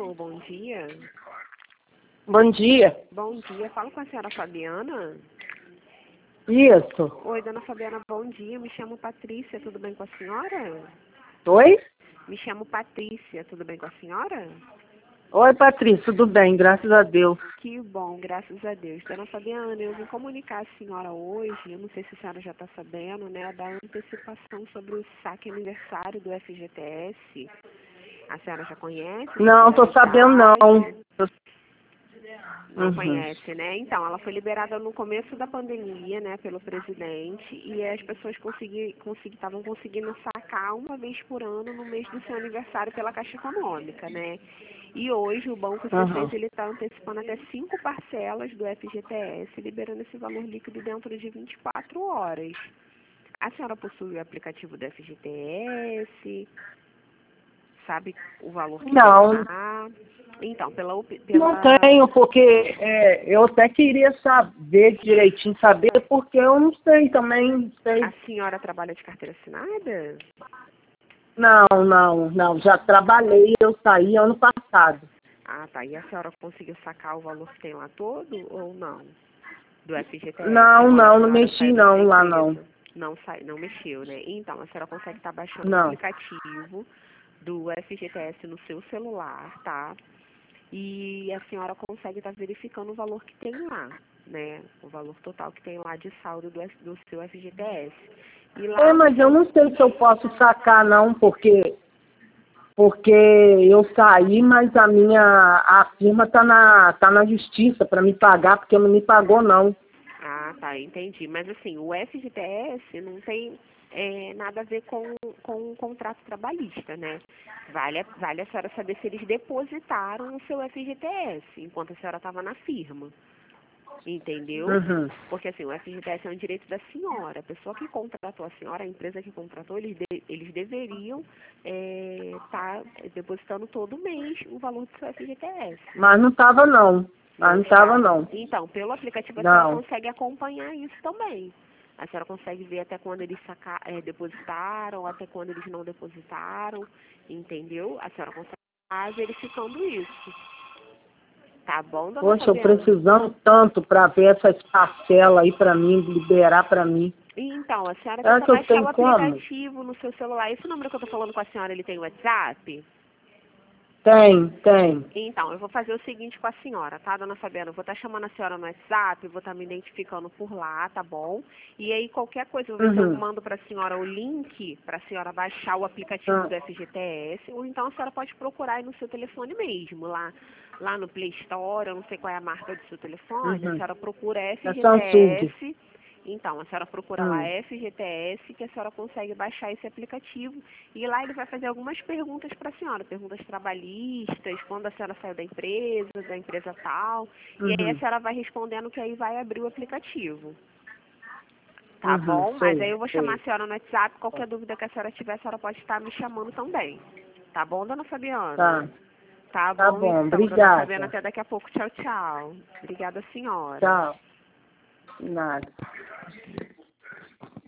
Alô, bom dia. Bom dia. Bom dia, falo com a senhora Fabiana. Isso. Oi, dona Fabiana, bom dia. Me chamo Patrícia, tudo bem com a senhora? Oi? Me chamo Patrícia, tudo bem com a senhora? Oi, Patrícia, tudo bem, graças a Deus. Que bom, graças a Deus. Dona Fabiana, eu vim comunicar a senhora hoje, eu não sei se a senhora já está sabendo, né, da antecipação sobre o saque aniversário do FGTS. A senhora já conhece? Não, tô sabendo não. Não conhece, né? Então, ela foi liberada no começo da pandemia, né, pelo presidente, e as pessoas estavam conseguindo sacar uma vez por ano no mês do seu aniversário pela Caixa Econômica, né? E hoje o Banco C6 ele está antecipando até 5 parcelas do FGTS, liberando esse valor líquido dentro de 24 horas. A senhora possui o aplicativo do FGTS? Sabe o valor que Não, tem lá? Então, não tenho, porque eu até queria saber direitinho, saber, porque eu não sei também, não sei. A senhora trabalha de carteira assinada? Não, já trabalhei, eu saí ano passado. Ah, tá. E a senhora conseguiu sacar o valor que tem lá todo ou não? Do FGTS? Não Quando a senhora mexi saiu da sua lá empresa? não. Não mexeu, né? Então, a senhora consegue estar baixando o Não. aplicativo do FGTS no seu celular, tá? E a senhora consegue estar verificando o valor que tem lá, né? O valor total que tem lá de saldo do seu FGTS. E lá Mas eu não sei se eu posso sacar não, porque eu saí, mas a firma tá na justiça para me pagar, porque não me pagou não. Ah, tá, entendi. Mas assim, o FGTS não tem nada a ver com o contrato trabalhista, né? Vale a senhora saber se eles depositaram o seu FGTS enquanto a senhora estava na firma. Entendeu? Porque assim, o FGTS é um direito da senhora. A pessoa que contratou a senhora, a empresa que contratou, eles deveriam estar depositando todo mês o valor do seu FGTS. Mas não estava não. Não estava não. Então, pelo aplicativo a senhora consegue acompanhar isso também. A senhora consegue ver até quando eles depositaram, até quando eles não depositaram, entendeu? A senhora consegue estar verificando isso. Tá bom, dona Poxa, eu Fabiana? precisando tanto para ver essas parcelas aí para mim, liberar para mim. Então, a senhora Será tenta que eu baixar o tenho como? aplicativo no seu celular. Esse número que eu tô falando com a senhora, ele tem WhatsApp? Tem. Então, eu vou fazer o seguinte com a senhora, tá, dona Fabiana? Eu vou estar chamando a senhora no WhatsApp, vou estar me identificando por lá, tá bom? E aí, qualquer coisa, eu vou ver se eu mando para a senhora o link para a senhora baixar o aplicativo do FGTS, ou então a senhora pode procurar aí no seu telefone mesmo, lá no Play Store, eu não sei qual é a marca do seu telefone, a senhora procura FGTS. Então, a senhora procura lá FGTS, que a senhora consegue baixar esse aplicativo. E lá ele vai fazer algumas perguntas para a senhora, perguntas trabalhistas, quando a senhora saiu da empresa tal. E aí a senhora vai respondendo que aí vai abrir o aplicativo. Tá bom? Mas aí eu vou chamar a senhora no WhatsApp, qualquer dúvida que a senhora tiver, a senhora pode estar me chamando também. Tá bom, dona Fabiana? Tá bom, então, obrigada. dona Fabiana, até daqui a pouco. Tchau, tchau. Obrigada, senhora. Tchau. Nada.